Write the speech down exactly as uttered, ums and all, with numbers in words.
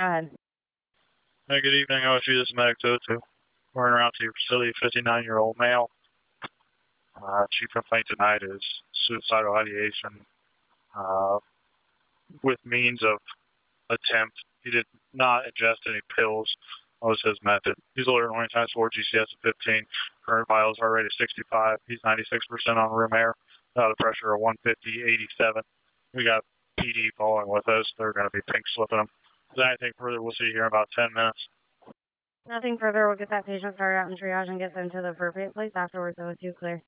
ahead. Hey, good evening. O S U, this is Medic two oh two. We're around to your facility, fifty-nine-year-old male. Uh, chief complaint tonight is suicidal ideation uh, with means of attempt. He did not ingest any pills. That was his method. He's older than twenty times four, G C S of fifteen. Current vitals heart rate is sixty-five. He's ninety-six percent on room air. Got a pressure of one fifty, eighty-seven. We got P D following with us. They're going to be pink slipping him. Is there anything further? We'll see you here in about ten minutes. Nothing further. We'll get that patient started out in triage and get sent to the appropriate place afterwards. O S U clear.